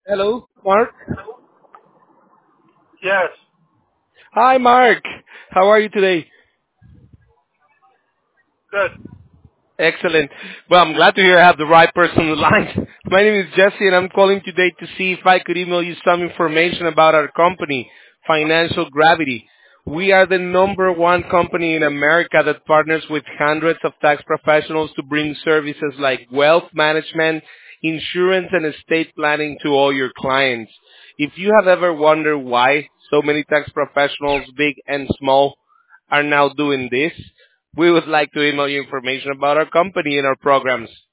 Hello, Mark. Yes, Hi, Mark. How are you today? good. Excellent. Well, I'm glad to hear I have the right person on the line. My name is Jesse, and I'm calling today to see if I could email you some information about our company, Financial Gravity. We are the number one company in America that partners with hundreds of tax professionals to bring services like wealth management, insurance, and estate planning to all your clients. If you have ever wondered why so many tax professionals, big and small, are now doing this, we would like to email you information about our company and our programs.